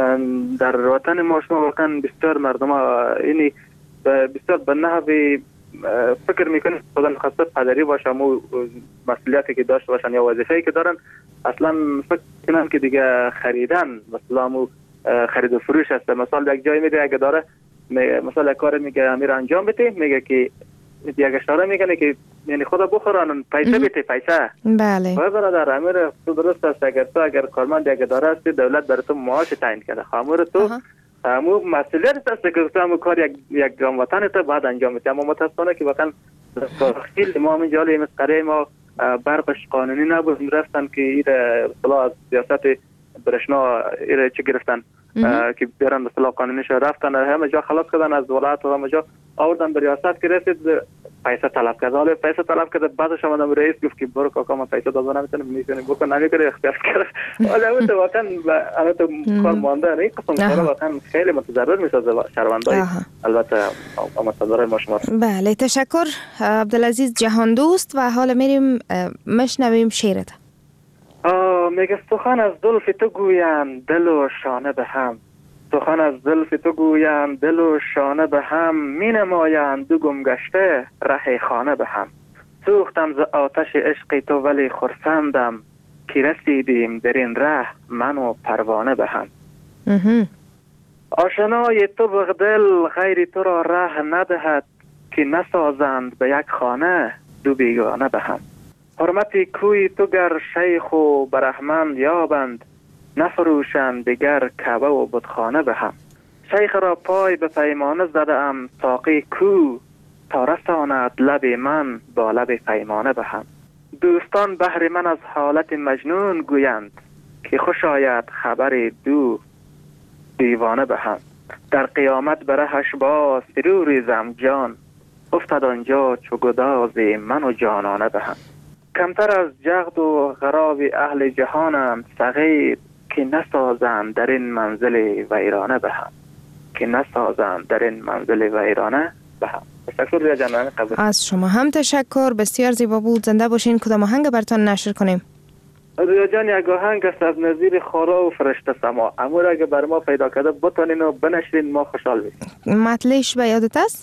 در وطن ما شما واقعا بسیار مردم اینی بسیار به نحوی فکر میکنن خدا نخواسته پدری باشه، مو مسئولیتی که داشته باشن یا وظیفه‌ای که دارن اصلا فکر کنن که دیگه خریدن مثلا مو خرید و فروش است. مثلا یک جای میره اگه داره مثلا کار میگه امیر انجام بده، میگه که دیگه اشاره میکنه که یعنی خدا بخورن پیسه بده پیسه. بله. و برادر امیر تو درست است، اگر کارمند اگه داره است دولت برای تو معاش تعیین کرده، خامور تو مو مسئولیت است که تو هم کار یک وطن تو بعد انجام بدی. اما متاسفانه که واقعا خیلی ما من جالی مسقره ما برقش قانونی نبود، رفتن که این اصطلاح از سیاست برشنا ایره چه گرفتن که بیارن اصطلاح قانونیش رفتن همه جا خلاص کردن از ولایت و همه جا آوردن به ریاست که رسید پیسه طلب کرد. حالا پیسه طلب کرد، بعدش آمدم رئیس گفت که برو کاکا من پیسه دادم نمیتونم، میتونی بکن، نمیکنه، اختیار کرد. حالا البته واقعا البته کار مانده نه، این قسم کارا واقعا خیلی متضرر میسازه شهروندای البته متضرر ما شما. بله تشکر عبدالعزیز جهان دوست. و حالا میریم مشنویم شعرت. میگه سخن از زلف تو گویند دل و شانه به هم، سخن از زلف تو گویند دل و شانه به هم، می نمایند دو گم گشته ره خانه به هم. سوختم ز آتش عشق تو ولی خرسندم، که رسیدیم در این ره من و پروانه به هم. آشنای تو بغدل غیر تو را ره ندهد، که نسازند به یک خانه دو بیگانه به هم. حرمتی کوی تو گر شیخ و برهمند یابند، نفروشند دیگر کعبه و بتخانه به هم. شیخ را پای به پیمانه زده ام، ساقی کو تا رساند لب من با لب پیمانه به هم. دوستان بهر من از حالت مجنون گویند، که خوش آید خبر دو دیوانه به هم. در قیامت برهش با سرور ریزم جان، افتد آنجا چو گداز من و جانانه به هم. کمتر از جغد و غراب اهل جهانم صغیر، که نسازند در این منزل ویرانه به هم، که نسازند در این منزل ویرانه به هم. تشکر ریا جان. از شما هم تشکر، بسیار زیبا بود. زنده باشین. کدام آهنگ براتون نشر کنیم؟ ریا جان یک آهنگ است از نظیر خارا و فرشته سما. امور اگه بر ما پیدا کرده بتونین و بنشرین ما خوشحال میشیم. مطلعش به یادت است؟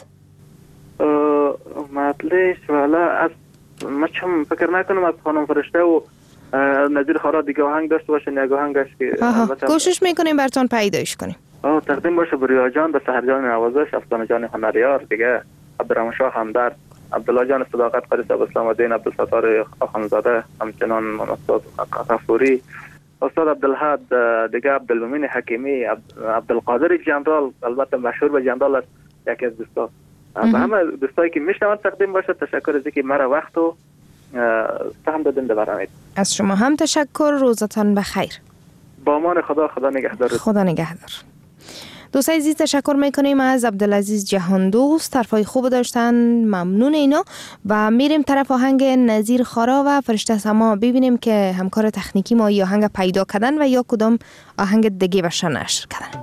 مطلعش والا از ما چم فکر نکنم از خانم فرشته و نظیر خارا دیگه آهنگ داشته باشن. یک آهنگش که کوشش میکنیم براتون پیداش کنیم. تقدیم باشه به ریا جان، به سحر جان نوازش، افسانه جان هنریار دیگه، عبدالرحمن شاه همدرد، عبدالله جان صداقت، قدیس ابوالاسلام الدین، عبدالستار آخوندزاده، همچنان استاد غفوری، استاد عبدالحد دیگه، عبدالمؤمن حکیمی، عبدالقادر جنرال، البته مشهور به جنرال است، یکی از دوستا. به همه دوستایی که میشنوند تقدیم باشه. تشکر از اینکه مرا وقت و سهم دادن به برنامه. از شما هم تشکر. روزتان بخیر. با امان خدا. خدا نگهدار. خدا نگهدار. دوستای عزیز تشکر میکنیم از عبدالعزیز جهان دوست، طرفای خوب داشتن، ممنون اینا. و میریم طرف آهنگ نظیر خارا و فرشته سما، ببینیم که همکار تکنیکی ما یا آهنگ پیدا کردن و یا کدام آهنگ دیگه بشه نشر کردن.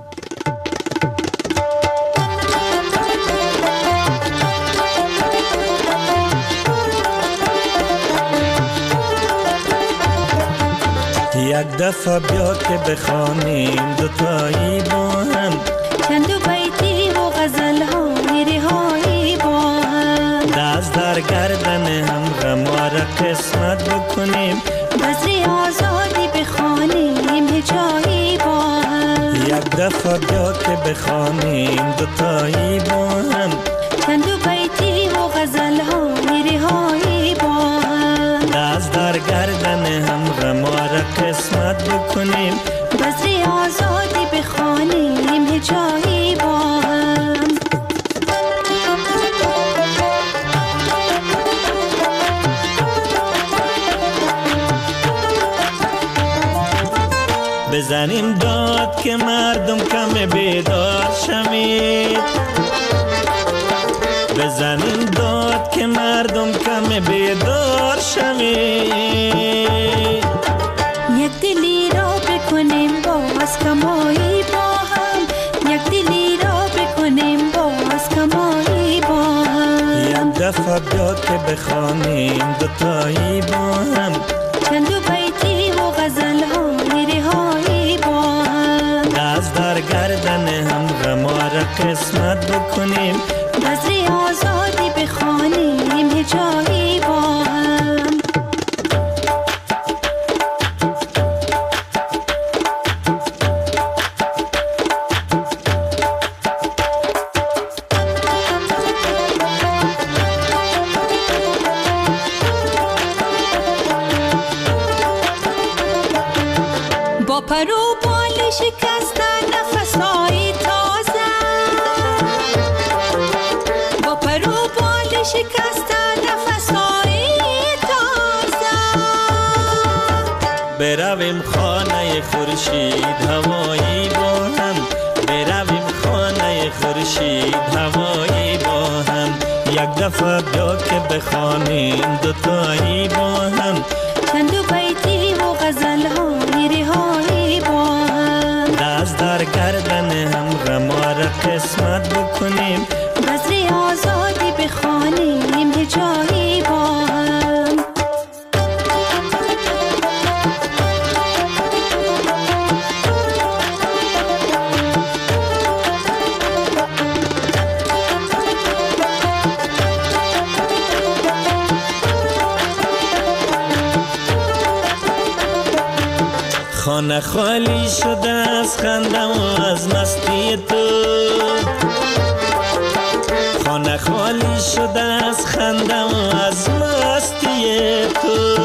یک دفعه بیا که بخوانیم دوتایی با هم، چند بیتی و غزل های رهایی با هم، دست در گردن هم غمار قسمت بکنیم، بزری آزادی بخوانیم هجایی با هم. یک دفعه بیا که بخوانیم دوتایی با هم، چند بیتی و غزل های رهایی با هم، دست در گردن هم غمار قسمت بکنیم، بزری آزادی بخوانیم هجایی با هم. بزنیم داد که مردم کم بیدار شمید، بزنیم داد که مردم کم بیدار شمید، یک دلی را بکنیم باز کمایی با هم، یک دلی را بکنیم باز کمایی با هم. یک دفعه بیا که بخوانیم دوتایی با هم، چند بیتی و غزل های رهایی با هم، دست در گردن هم غمار قسمت بکنیم، بزری آزادی بخوانیم هجایی با هم. با پرو بال شکستن نفسهای تازه، با پرو بال شکستن نفسهای تازه، برویم خانه خورشید هوایی با هم، برویم خانه خورشید هوایی با هم، یک دفعه بیا که بخوانیم دوتایی با هم چند بیتی و غزل های رهایی با هم دست در گردن هم غما را قسمت بکنیم بذر آزادی بخوانیم هجایی با هم خانه خالی شده از خندم و از مستی تو خانه خالی شده از خندم و از مستی تو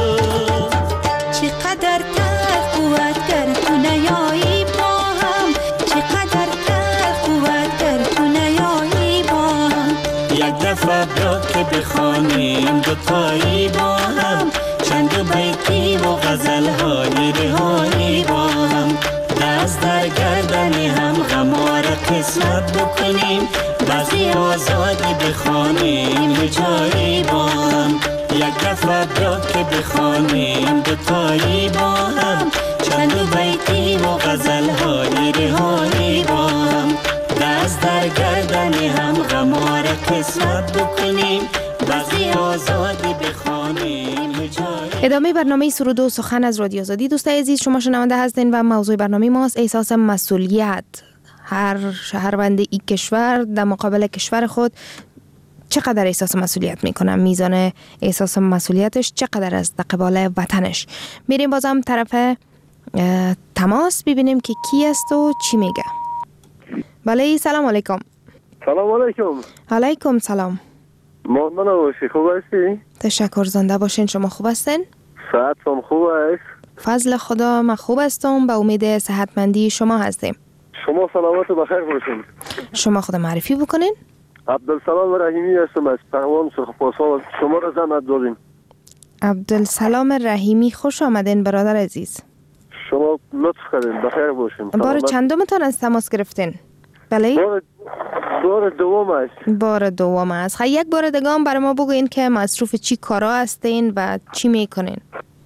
چقدر تلخ بود گر تو نیایی با هم چقدر تلخ بود گر تو نیایی با هم یک دفعه بیا که بخوانیم دوتایی با هم چند بیتی و غزل های رهایی با هم دست در گردن هم غما را قسمت بکنیم بعضی آزادی بخوانیم هجایی با هم یک دفعه بیا که بخوانیم دوتایی با هم چند بیتی و غزل های رهایی با هم دست در گردن هم غما را قسمت بکنیم بعضی آزادی بخوانیم هجایی. ادامه برنامه سرود و سخن از رادیو آزادی. دوستای عزیز شما شنونده هستین و موضوع برنامه ماست احساس مسئولیت. هر شهروند این کشور در مقابل کشور خود چقدر احساس مسئولیت میکنه، میزان احساس مسئولیتش چقدر از قبال وطنش. میریم بازم طرف تماس ببینیم که کی است و چی میگه. بله سلام علیکم. سلام علیکم. علیکم سلام. مؤمن باشی، خوب هستی؟ تشکر، زنده باشین. شما خوب هستین؟ صحتم خوب است؟ فضل خدا من خوب هستم، به امید صحتمندی شما هستیم. شما سلامت و بخیر باشین. شما خود معرفی بکنین. عبدالسلام رحیمی هستم از پروان سرخپاسان. شما را زحمت دادیم. عبدالسلام رحیمی، خوش آمدین برادر عزیز. شما لطف کردین، بخیر باشین. بار چندمتان از تماس گرفتین؟ بله؟ بار دوم است. بار دوم است. خیلی یک بار دیگه هم برای ما بگوین که مصروف چی کارا هستین و چی میکنین؟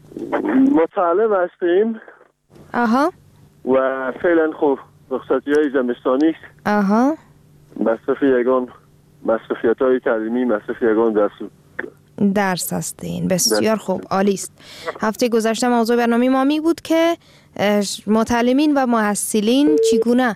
متعلم هستیم. آها. و فعلا خوب رخصتی های زمستانی است. آها. مصرف یگان مصرفیت های تعلیمی، مصرف یگان درس هستین. بسیار خوب، عالی است. هفته گذشته موضوع برنامه ما می بود که متعلمین و محصلین چگونه.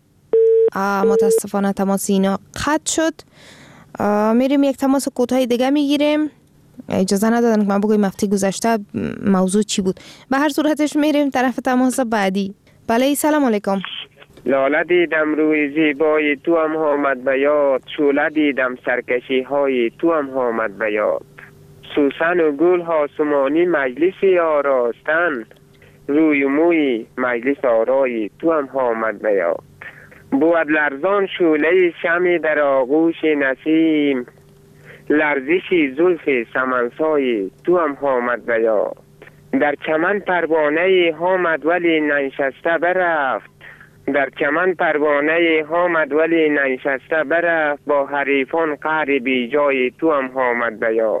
متاسفانه تماس اینا قطع شد. میریم یک تماس کوتاه دیگه میگیریم. اجازه ندادن که من بگویم هفته گذشته موضوع چی بود. به هر صورتش میریم طرف تماس بعدی. بله سلام علیکم. لاله دیدم روی زیبای تو هم آمد به یاد، شعله دیدم سرکشی های تو هم آمد به یاد، سوسن و گل آسمانی مجلسی آراستن، روی موی مجلس آرایی تو هم آمد به یاد، بود لرزان شعله شمی در آغوش نسیم، لرزشی زلف سمنسای تو هم آمد به یاد، در چمن پروانه آمد ولی ننشسته برفت، در چمن پروانه آمد ولی ننشسته برفت، با حریفان قهر بی جای تو هم آمد به یاد،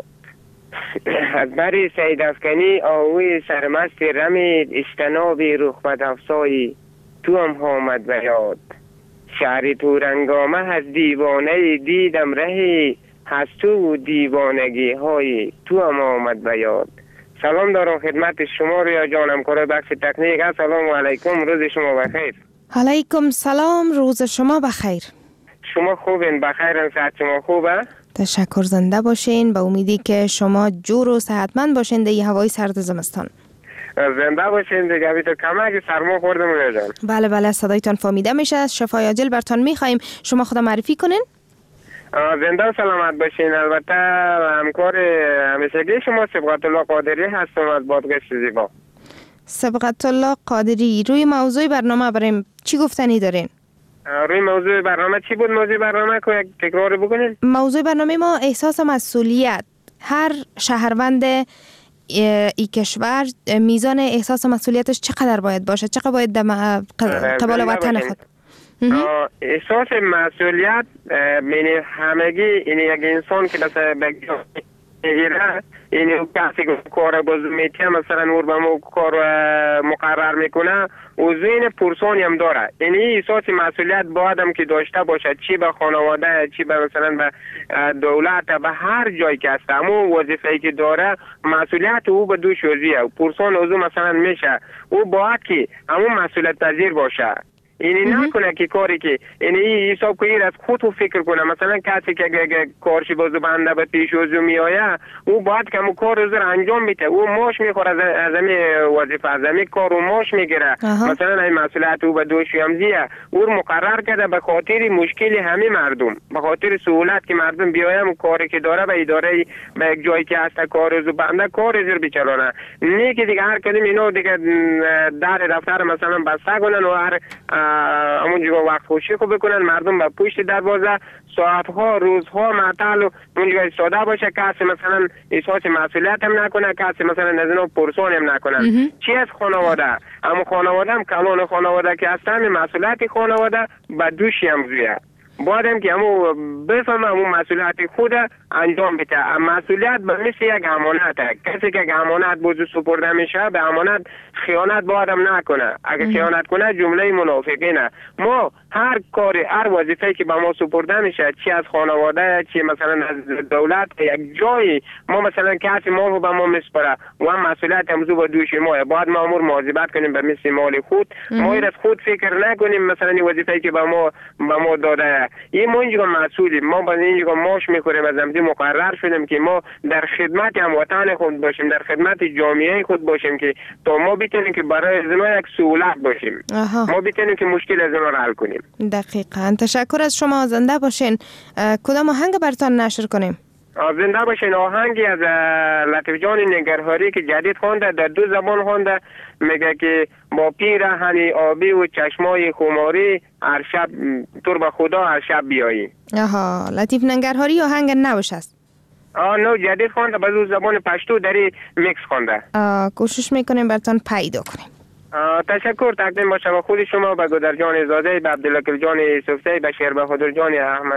از بر سید افکنی آهوی سرمست رمید، اجتنابی رخ بدافزایی تو هم آمد به یاد، شهر تورنگامه از دیوانه دیدم رهی، از تو دیوانگی های تو هم آمد به یاد. سلام دارم خدمت شما ریا جانم، کار بخش تکنیک. السلام علیکم، روز شما بخیر. علیکم سلام، روز شما بخیر. شما خوبین؟ بخیرن؟ صحت شما خوبه؟ تشکر، زنده باشین. با امیدی که شما جور و صحتمند باشین در هوای سرد زمستان. زنده باشین دیگه. بی تو کمک سرما خوردم ریا جان. بله بله، صدایتان فهمیده میشه. شفای عاجل برتان میخوایم. شما خود معرفی کنین. زنده و سلامت باشین. البته همکار همیشگی شما سبقت الله قادری هستم از بادگشت زیبا. سبقت الله قادری، روی موضوع برنامه بریم چی گفتنی دارین؟ روی موضوع برنامه چی بود؟ موضوع برنامه که یک تکرار بکنین. موضوع برنامه ما احساس مسئولیت. هر شهروند ای کشور میزان احساس مسئولیتش چقدر باید باشه؟ چقدر باید قبال وطن خود؟ احساس مسئولیت بین همگی این یک انسان که مثلا بگیره این کسی که کار بازو میتیه مثلا اور به مو کار مقرر میکنه و ذهن پرسانی هم داره. این احساس مسئولیت باید هم که داشته باشه، چی به خانواده، چی به مثلا به دولت، به هر جایی که هست همون وظیفه‌ای که داره مسئولیت او به دوش وزیه و پرسان اوزو مثلا میشه، او باید که همون مسئولیت پذیر باشه. اینی نکنه که کاری که اینی حساب کنید از خود فکر کنه. مثلا کسی که کارش بازو بنده به پیش وزو میآیه او باید که همون کار رو انجام میده، او ماش میخوره از همین وظیفه، از همین کار و ماش میگیره. مثلا این مسئولیت او به دوش همزیه او مقرر کرده به خاطر مشکل همه مردم، به خاطر سهولت که مردم بیایم کاری که داره به اداره به یک جایی که هست کار رو بنده کار رو بچلونه. نه که دیگه هر کدوم اینو دیگه در دفتر مثلا بسته کنن و هر همون جگه وقت خوشی خوب بکنن، مردم به پشت دروازه ساعتها روزها معطل و اون جگه ایستاده باشه، کسی مثلا احساس مسئولیت هم نکنه، کسی مثلا از اینا پرسان هم نکنن. چی از خانواده؟ اما خانواده هم کلان خانواده که هستن مسئولیت خانواده به دوشی هم زویه. باید هم که همون بفهمه همون مسئولیت خود انجام بده. مسئولیت به مثل یک امانته، کسی که امانت بوزو سپرده میشه به امانت خیانت باید هم نکنه. اگه خیانت کنه جمله منافقینه. ما هر کاری هر وظیفه‌ای که به ما سپرده میشه، چی از خانواده چی مثلا از دولت، یک جایی ما مثلا کسی ما رو به ما میسپره و هم مسئولیت همزو به دوش ما، باید مامور مواظبت کنیم به مثل مال خود. ما از خود فکر نکنیم مثلا این وظیفه‌ای که به ما داده این ما اینجا مسئولیم، ما با اینجا ماش میخوریم، از همزی مقرر شدیم که ما در خدمت هموطن خود باشیم، در خدمت جامعه خود باشیم که تا ما بتونیم که برای از اینا یک سهولت باشیم. ما بتونیم که مشکل از اینا رو حل کنیم. دقیقاً. تشکر از شما. زنده باشین. کدام آهنگ براتون نشر کنیم؟ زنده باشین. آهنگی از لطیف جان نگرهاری که جدید خوانده، در دو زبان خوانده، میگه که با پیرهن آبی و چشمای خماری هر شب تور به خدا هر شب بیایی. لطیف نگرهاری آهنگ نوش است؟ نو جدید خوانده، به دو زبان پشتو داری میکس خوانده. کوشش میکنیم براتون پیدا کنیم. تشکر تقدیم باشه به خود شما، به گودر جان زاده، به عبدالکل جان یوسفزی، به شیر بهادر جان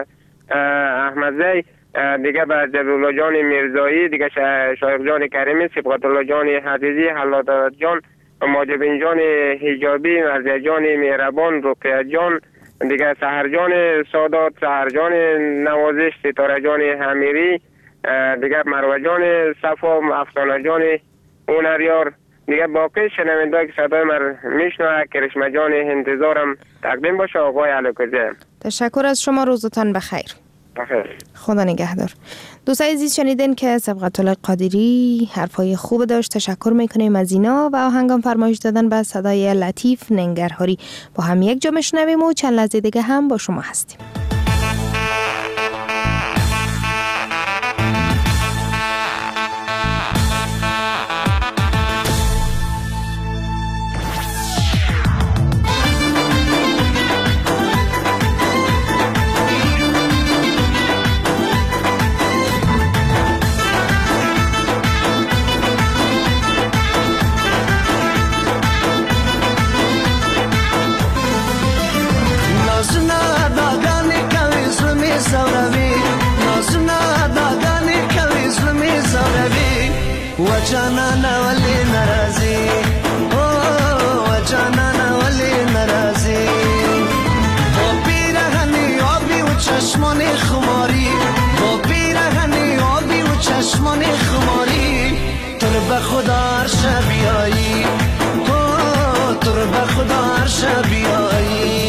احمدزی، دیگه به جلال جان میرزایی، دیگه شایق جان کریمی، صبغت الله جان حدیدی، حلادت جان، ماجبین جان حجابی، مرزی جان مهربان، رقیه جان، دیگه سحر جان سادات، سحر جان نوازش، ستاره جان حمیری، دیگه مروه جان صفا، افسانه جان اونریار، دیگه باقی شنونده‌ای که صدای من میشنوه کرشمه جان انتظارم تقدیم باشه آقای علاکزه. تشکر از شما. روزتان بخیر. خدا نگهدار. دوستای عزیز شنیدین که صبغت الله قادری حرفای خوب داشت. تشکر میکنیم از اینا و آهنگام فرمایش دادن به صدای لطیف نگرهاری. با هم یک جا میشنویم و چند لحظه دیگه هم با شما هستیم. وجانا ولی ناراضی، وجانا ولی ناراضی، با پیرهنی آبی و چشمان خماری، با پیرهنی آبی و چشمان خماری، تو رو به خدا هر شب بیایی، تو رو به خدا هر شب بیایی.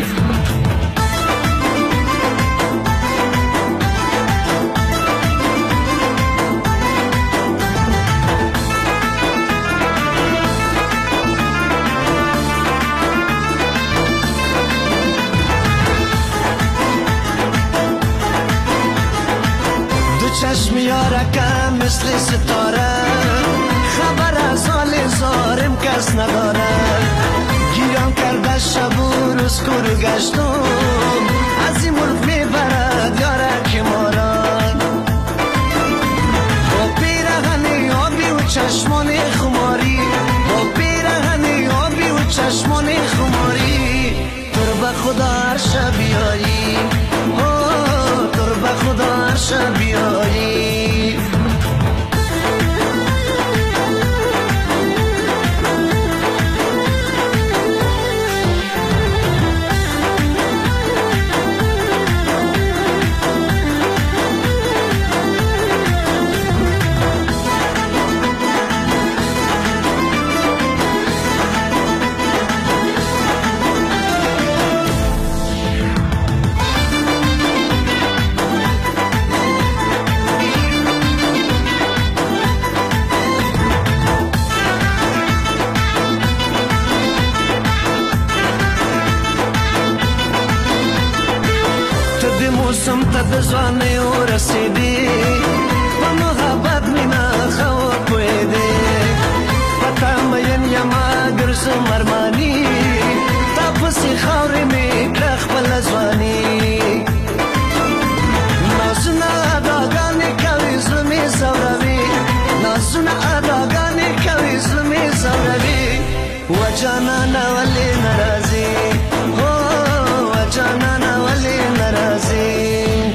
چشم یارکم مثل ستاره، خبر از حال زارم کس نداره، گیرم کرده شب و روز کور گشتم، از این مرغ میبرد یارک ماران، با پیرهنی آبی و چشمان خماری، با پیرهنی آبی و چشمان خماری، تو رو به خدا سم تا بزوانه و رسیدی و محبت مینا خواب پویده و تامین یما گرز مرمانی تا پسی خوری می کرخ بلزوانی نازونا اداگانی کوی زلمی زوروی نازونا اداگانی کوی زلمی زوروی و جانانا ولی نرازی و جانانا ولی نرازی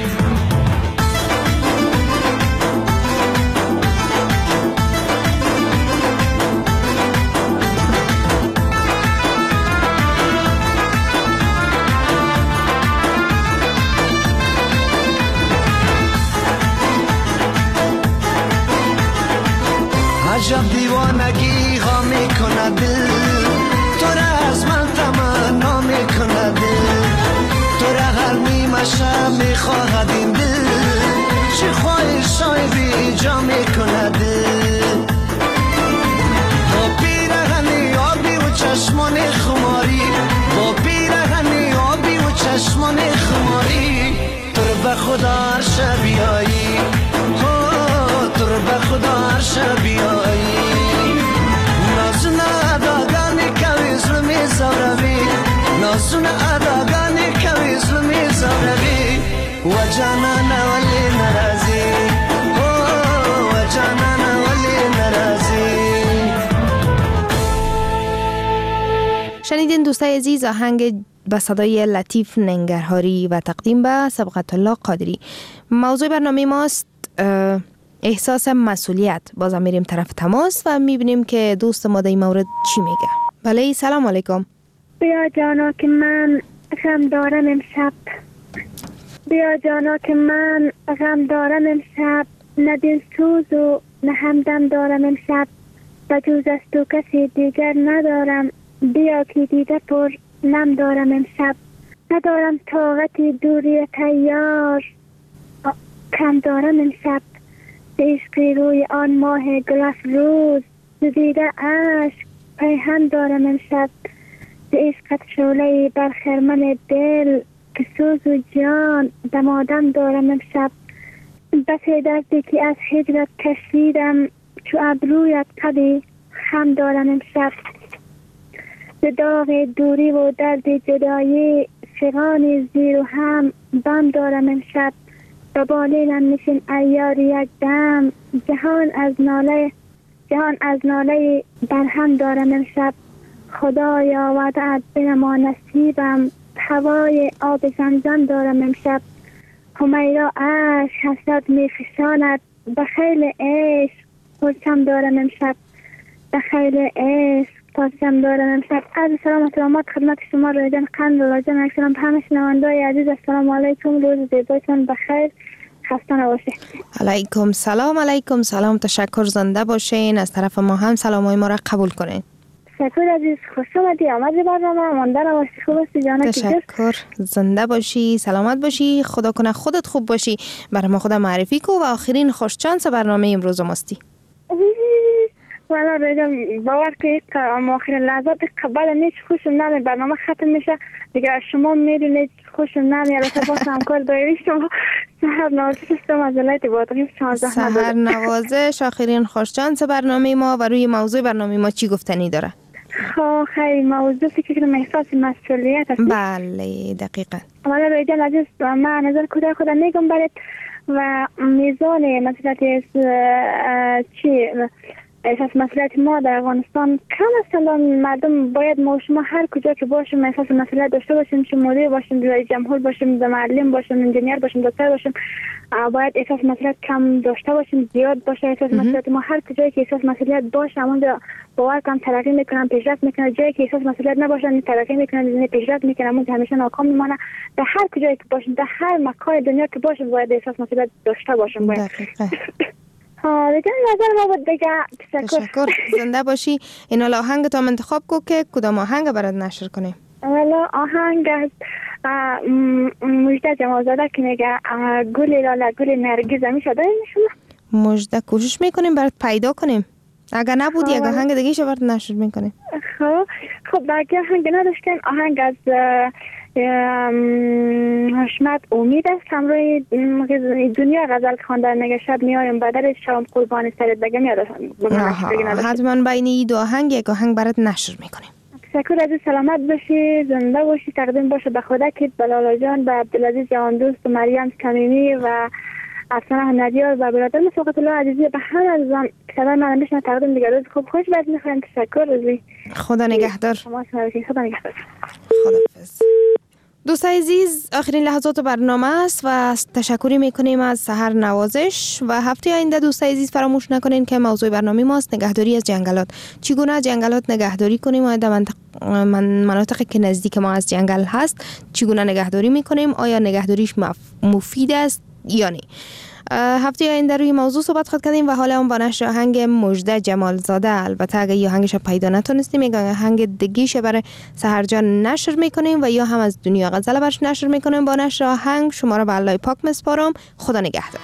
عجب دیوانگی ها میکند دل تو را از من تمنا میکند دل تو را هر نیمه شب میخواهد این دل چه خواهش های بی جا میکند دل با پیرهنی آبی و چشمان خماری با پیرهنی آبی و چشمان خماری تو رو به خدا هر شب بیایی تو رو به خدا هر شب بیایی نازونا اداگانی کوی زلمی زوروی نازونا اداگانی کوی زلمی زوروی و جانانا ولی نرازی و جانانا ولی نرازی. شنیدین دوستای عزیز آهنگ به صدای لطیف ننگرهاری و تقدیم به سبقت الله قادری. موضوع برنامه ماست احساس مسئولیت. بازم میریم طرف تماس و میبینیم که دوست ما در این مورد چی میگه. بله سلام علیکم. بیا جانا که من غم دارم امشب، بیا جانا که من غم دارم امشب، نه دل سوز و نه همدم دارم امشب، بجوز از تو کسی دیگر ندارم، بیا که دیده پر نم دارم امشب، ندارم طاقتی دوری تیار، کم دارم امشب، به عشقی روی آن ماه گل افروز، دیده عشق پیهم دارم امشب، به عشقت شعله‌ای بر خرمن دل، که سوز و جان دمادم دارم امشب، بس دردی که از هجرت کشیدم، چو ابرویت قدی خم دارم امشب، به داغ دوری و درد جدایی، فغان زیر و هم بم دارم امشب، به بالینم نشین ایار یک دم، جهان از ناله برهم دارم امشب، خدایا وعده‌ات بنما نصیبم، هوای آب زمزم دارم امشب، همیرا عشق حسرت میفشاند، به خیل عشق پرچم دارم امشب، به خیل عشق پرچم دارم امشب. عرض سلامت و امید خدمت شما رایجان قند لاجان اکسلام همه شنونده‌های عزیز. السلام علیکم، روز زیبایتان بخیر، خسته نباشید. علیکم سلام، تشکر، زنده باشین. از طرف ما هم سلامای ما را قبول کنین. تشکر عزیز، خوش آمدی، آمدی برنامه مانده نباشی، خوب هستی جانا؟ تشکر، زنده باشی، سلامت باشی، خدا کنه خودت خوب باشی. برای ما خدا معرفی کو و آخرین خوش چانس برنامه امروز ماستی. والا بگم باور کنید که آخرین لحظات قبل نیچ خوشم نمید، برنامه ختم میشه دیگه، شما میدونید خوشم نمید، البته باز همکار دایری شما سهر نوازش استم از ولایت بادغیس شما زحمت سهر نوازش آخرین خوش چانس برنامه ما و روی موضوع برنامه ما چی گفتنی داره؟ خیلی موضوع فکر کنم احساس مسئولیت است. بله دقیقاً. والا بگم عزیز، من نظر خودم میگم برات و میزان مسئولیت چی احساس مسئولیت ما در افغانستان کم است. مردم باید ما شما هر کجا که باشیم احساس مسئولیت داشته باشیم، چه مدیر باشیم، رئیس جمهور باشیم، معلم باشیم، انجینیر باشیم، دکتر باشیم، باید احساس مسئولیت کم داشته باشیم، زیاد باشه احساس مسئولیت ما. هر کجایی که احساس مسئولیت باشه اونجا باور کنم ترقی میکنم، پیشرفت میکنم. جایی که احساس مسئولیت نباشه ترقی میکنم، پیشرفت میکنم، اونجا همیشه ناکام میمونه. در هر کجایی که باشیم، در هر مکان دنیا که باشیم باید احساس مسئولیت داشته باشیم. باید دیگه نظر ما بود دیگه. تشکر، زنده باشی. این حالا آهنگ تا انتخاب کو که کدام آهنگ برات نشر کنیم؟ والا آهنگ از مجده جمالزاده که میگه گل لاله گل نرگس. میشه داریم شما؟ مجده کوشش میکنیم برات پیدا کنیم، اگر نبود یک آهنگ دیگه شو برات نشر میکنیم. خب باقی آهنگ نداشتیم. آهنگ از حشمت امید است همراه دنیا غزل خواندن نگه شب میایم بدر شام قربان سرت بگم یادم حتما بین این دو آهنگ یک آهنگ برات نشر میکنیم. تشکر عزیز، سلامت باشی، زنده باشی. تقدیم باشه به خودکت، به لالا جان، به عبدالعزیز جوان دوست و مریم کمیمی و افسانه ندیار و برادر مساقط الله عزیزی، به هر عزیزان صدای من میشنن. تقدیم دیگر روز خوب خوش بد میخوایم. تشکر عزیزی، خدا نگهدار. خدا نگهدار. خداحافظ. دوستای عزیز، آخرین لحظات برنامه است و تشکری میکنیم از سحر نوازش و هفته آینده دوستای عزیز فراموش نکنین که موضوع برنامه ماست نگهداری از جنگلات. چگونه از جنگلات نگهداری کنیم؟ آیا در مناطقی که نزدیک ما از جنگل هست چگونه نگهداری میکنیم؟ آیا نگهداریش مفید است یا نه؟ هفته آینده روی موضوع صحبت خود کردیم و حالا هم با نشر آهنگ مژده جمالزاده، البته اگه یه آهنگش پیدا نتونستیم یک آهنگ دیگه‌ش برای سحر جان نشر میکنیم و یا هم از دنیا غزل برش نشر میکنیم. با نشر آهنگ شما را به الله پاک میسپارم. خدا نگهدار.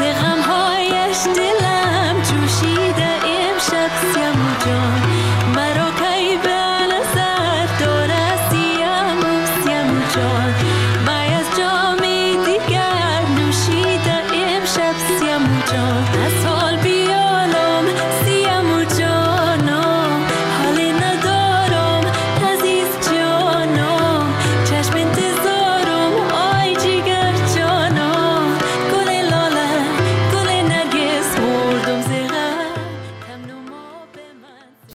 دلم جوشیده امشب سیامو جان